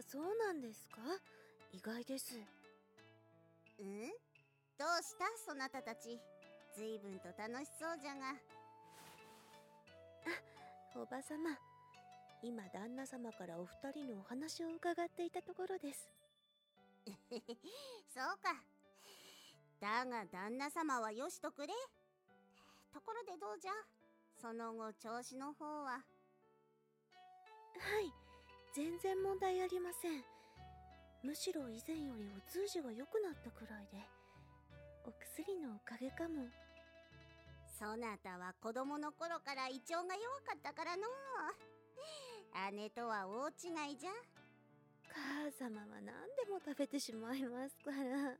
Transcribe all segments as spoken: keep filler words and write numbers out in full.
あ、そうなんですか？意外です。 うん？どうしたそなたたち、ずいぶんと楽しそうじゃが。 あ、おばさま、今旦那様からお二人のお話を伺っていたところです。 そうか。だが旦那様はよしとくれ。ところでどうじゃ、その後調子の方は。 はい、全然問題ありません。むしろ以前よりお通じが良くなったくらいで、お薬のおかげかも。 そなたは子供の頃から胃腸が弱かったからのう。姉とは大違いじゃ。 母様は何でも食べてしまいますから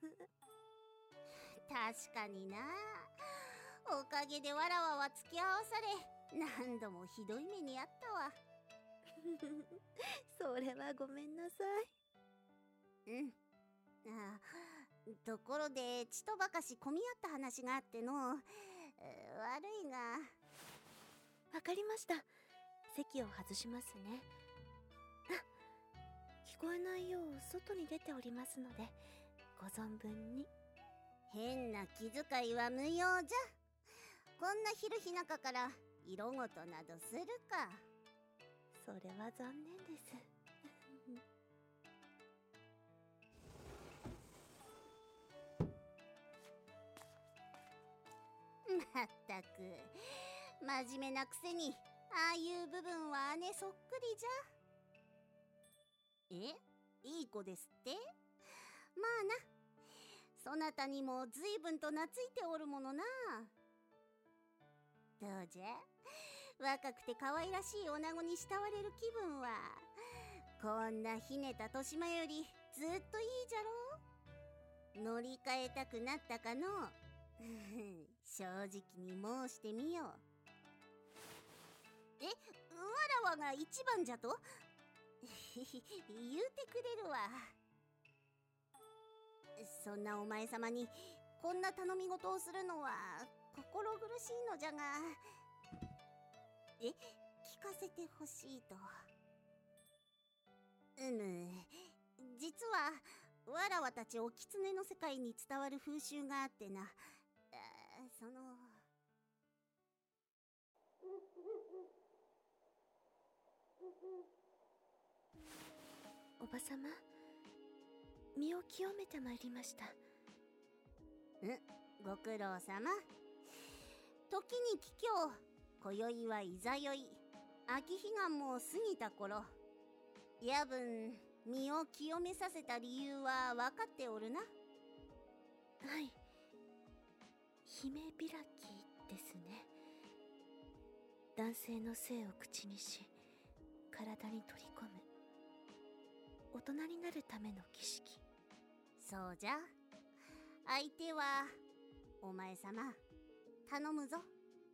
確かにな。おかげでわらわは付き合わされ、何度もひどい目にあったわ。 それはごめんなさい。 うん。ああ、ところでちとばかし混み合った話があっての、えー、悪いが。 わかりました。席を外しますね。あ、聞こえないよう外に出ておりますので、ご存分に。 変な気遣いは無用じゃ。こんな昼日中から色ごとなどするか。 それは残念です。 まったく真面目なくせに、ああいう部分は姉そっくりじゃ。え、いい子ですって？まあな、そなたにもずいぶんと懐いておるものな。どうじゃ、若くて可愛らしい女子に慕われる気分は、こんなひねた豊島よりずっといいじゃろう。乗り換えたくなったかの正直に申してみよう。え、わらわが一番じゃと言うてくれるわ。そんなお前様にこんな頼み事をするのは心苦しいのじゃが、え、聞かせてほしいと。うむ、実はわらわたちお狐の世界に伝わる風習があってな、あ、そのおばさま、身を清めてまいりました。 ん、ご苦労様。時に帰郷、今宵はいざよい。秋彼岸も過ぎた頃、夜分身を清めさせた理由は分かっておるな。 はい、姫開きですね。男性の性を口にし、体に取り込む大人になるための儀式。 そうじゃ。相手はお前様、頼むぞ。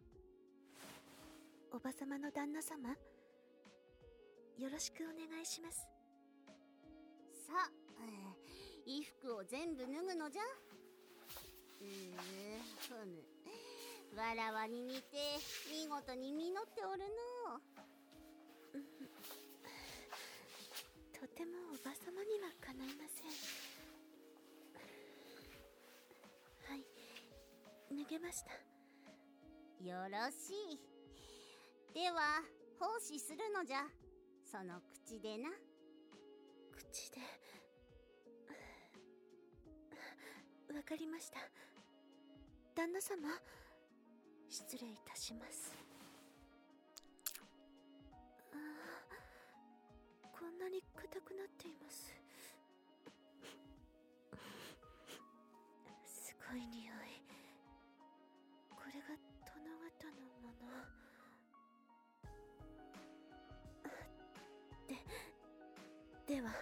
おばさまの旦那様、よろしくお願いします。 さあ、えー、衣服を全部脱ぐのじゃ。うーふむ、わらわに似て見事に実っておるの。 うん、とてもおばさまにはかないません。はい、脱げました。 よろしい。では奉仕するのじゃ。その口でな。 口で。わかりました。旦那様、失礼いたします。ああ、こんなに硬くなっています。すごい匂い。これが殿方のもの。で、では。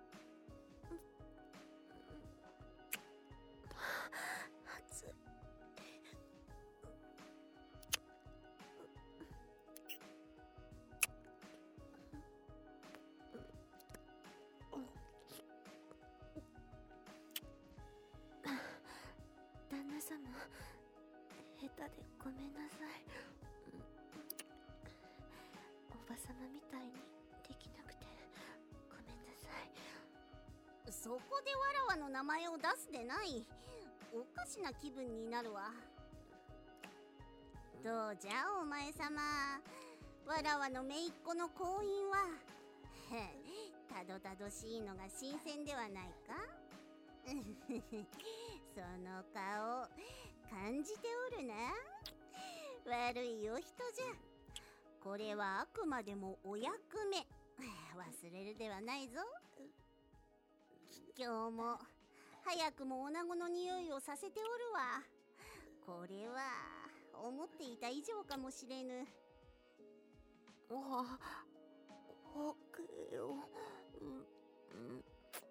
熱い。旦那様、下手でごめんなさい。おばさまみたいにできなくてごめんなさい。 そこでわらわの名前を出すでない。おかしな気分になるわ。どうじゃお前さま、わらわの姪っ子の婚姻はたどたどしいのが新鮮ではないかその顔感じておるな。悪いお人じゃ。これはあくまでもお役目、忘れるではないぞ。今日も早くも女子の匂いをさせておるわ。これは思っていた以上かもしれぬ。 あ、起きよ。うん、うん。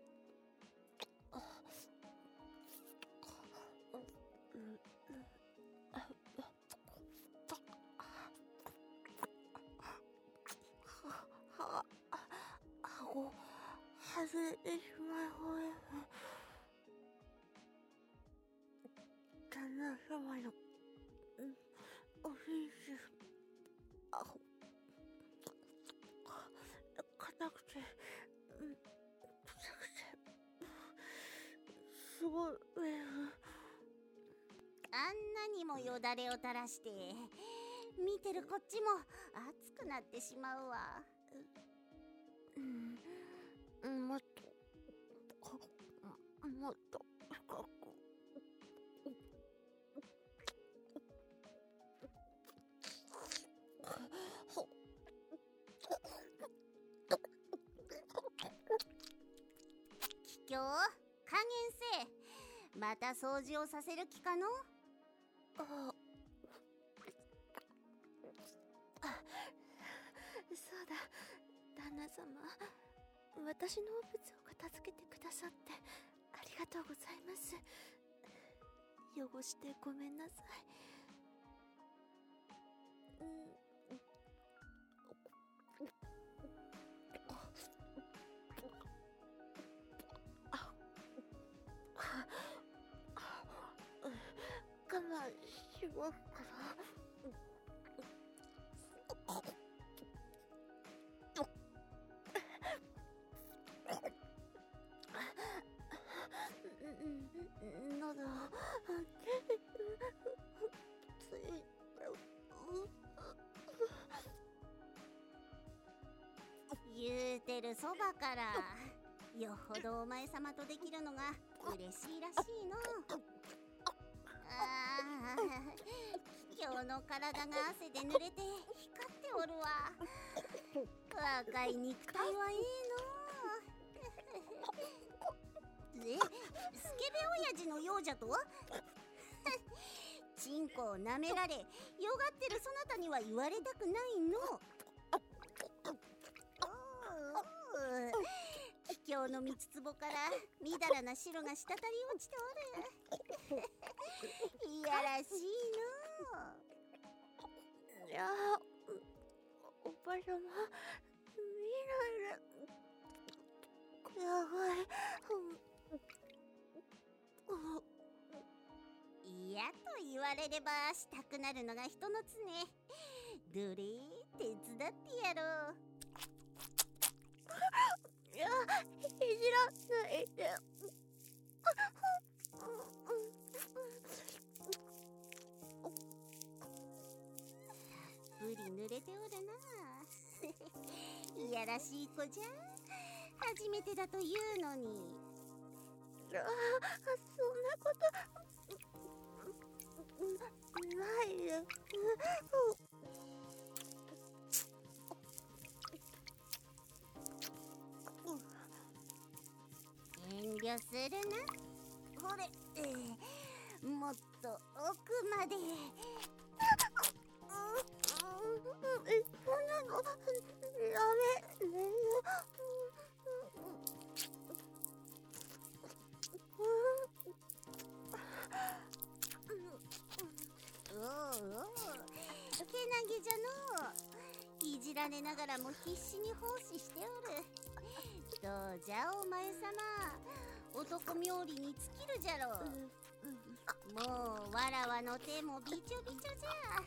顎外れてしまいほえ。旦那様のおひじあ硬くて臭くてすごい。 あんなにもよだれを垂らして見てるこっちも熱くなってしまうわ。 うん、もっともっと深く。 桔梗、加減せえ。また掃除をさせる気かの？ ああ、そうだ、旦那様、私のお物を片付けてくださってありがとうございます。汚してごめんなさい。うん我慢しますから。喉つい言うてるそばからよほどお前様とできるのが嬉しいらしいの。ああ、今日の体が汗で濡れて光っておるわ。若い肉体はええの。え、スケベ親父のようじゃと？チンコを舐められよがってるそなたには言われたくないの。桔梗の三つ壺からみだらな汁が滴り落ちておる。いやらしいの。 いや、おばさま見ないで。やばい。 嫌と言われればしたくなるのが人の常。どれ手伝ってやろう。 いや、いじらないで。 ぶり濡れておるな。いやらしい子じゃ。初めてだと言うのに。 ああ、そんなことないよ。 遠慮するな。ほれ、えー、もっと奥まで。 え、そんなのダメね。 おうおう、けなげじゃのう。いじられながらも必死に奉仕しておる。どうじゃお前様、男冥利に尽きるじゃろう。もうわらわの手もびちょびちょじゃ。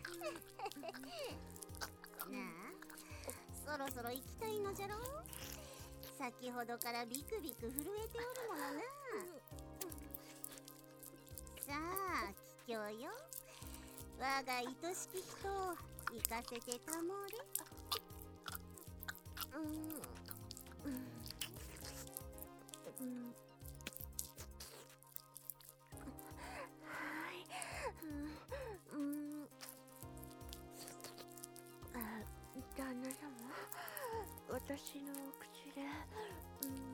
なあ、そろそろ行きたいのじゃろう。 先ほどからビクビク震えておるものな。さあ桔梗よ、我が愛しき人を行かせてたもれ。 うんうんうんはいうんうんあ旦那様、私のお口でうん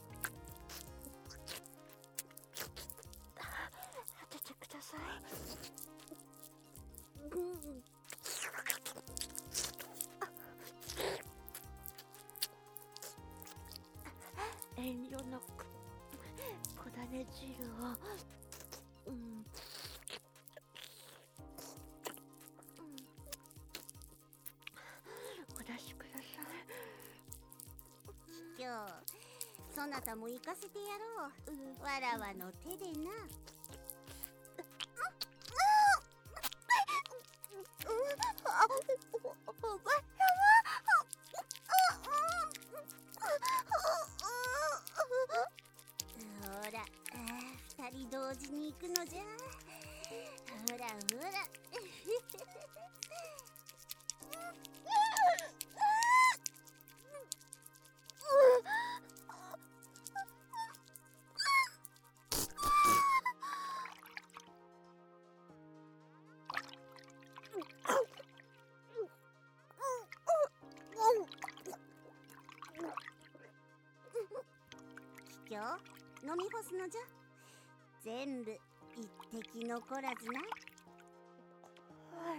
当ててください。うん遠慮なく小種汁をうん、うん、お出しください。 桔梗、そなたも行かせてやろう、うん、わらわの手でな。ほら、二人同時に行くのじゃ。ほらほら桔梗、飲み干すのじゃ。全部一滴残らずな。 はい。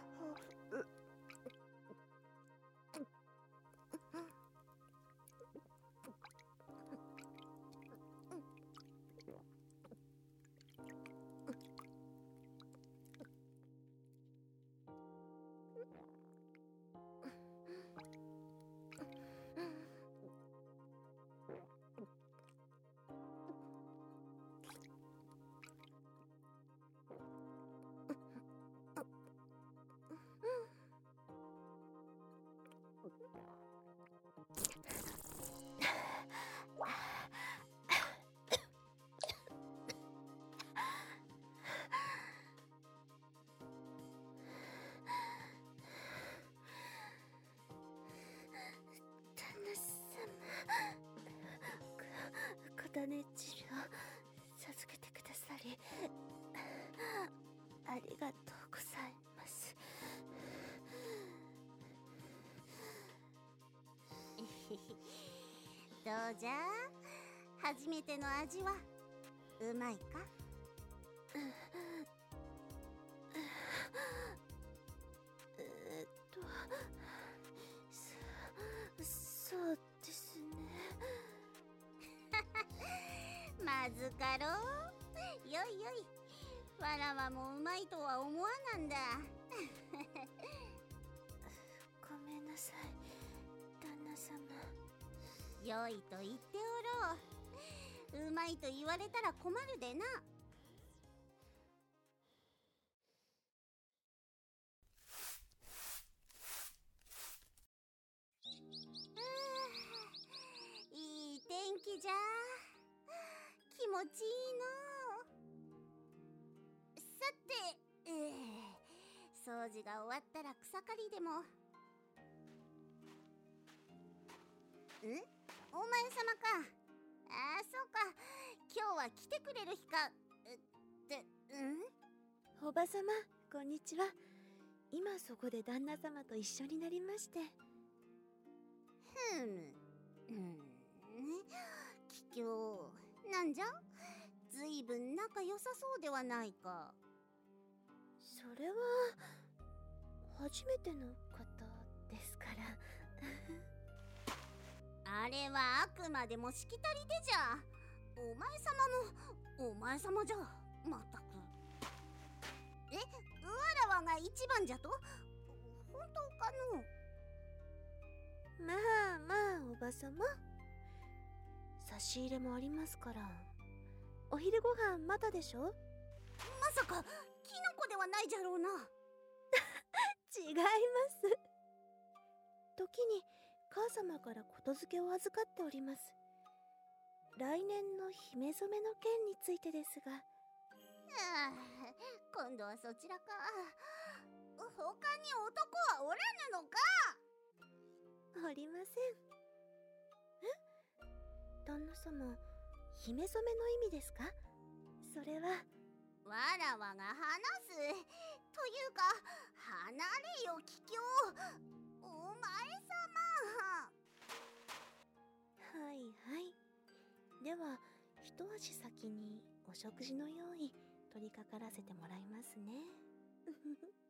小種汁を授けてくださりありがとうございます。 どうじゃ、初めての味はうまいか？ えっとそそうですね。 まずかろう。よいよい、わらわもうまいとは思わなんだ。 ごめんなさい旦那様。 よいと言っておろう。うまいと言われたら困るでな。いい天気じゃ。気持ちいいの。さて、えー、掃除が終わったら草刈りでも。ん？お前様か。ああ、そうか。今日は来てくれる日か。って、ん？ おばさま、こんにちは。今そこで旦那様と一緒になりまして。 ふむ。うん。桔梗、なんじゃ？ずいぶん仲良さそうではないか。 それは初めてのことですから。 あれはあくまでもしきたりでじゃ。お前様もお前様じゃ。まったく。え、わらわが一番じゃと？本当かの？ まあまあおばさま、差し入れもありますから。お昼ご飯まだでしょ？ まさかキノコではないじゃろうな。 違います。時に母様からことづけを預かっております。来年の姫染めの件についてですが。 ああ、今度はそちらか。他に男はおらぬのか。 おりません。え？旦那様、姫染めの意味ですか？それは。 わらわが話す。というか、離れよ桔梗。お前様。 はいはい。では、一足先にお食事の用意取り掛からせてもらいますね。